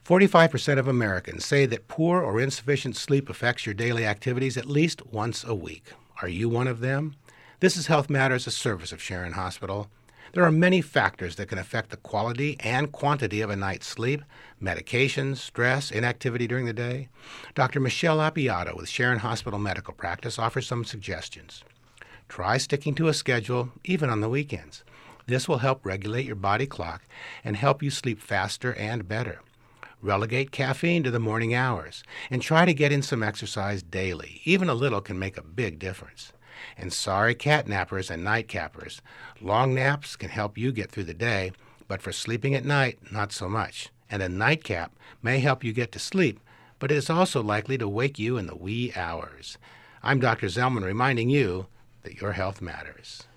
45% of Americans say that poor or insufficient sleep affects your daily activities at least once a week. Are you one of them? This is Health Matters, a service of Sharon Hospital. There are many factors that can affect the quality and quantity of a night's sleep: medications, stress, inactivity during the day. Dr. Michelle Appiato with Sharon Hospital Medical Practice offers some suggestions. Try sticking to a schedule, even on the weekends. This will help regulate your body clock and help you sleep faster and better. Relegate caffeine to the morning hours, and try to get in some exercise daily. Even a little can make a big difference. And sorry, cat nappers and night cappers, long naps can help you get through the day, but for sleeping at night, not so much. And a nightcap may help you get to sleep, but it is also likely to wake you in the wee hours. I'm Dr. Zellman reminding you that your health matters.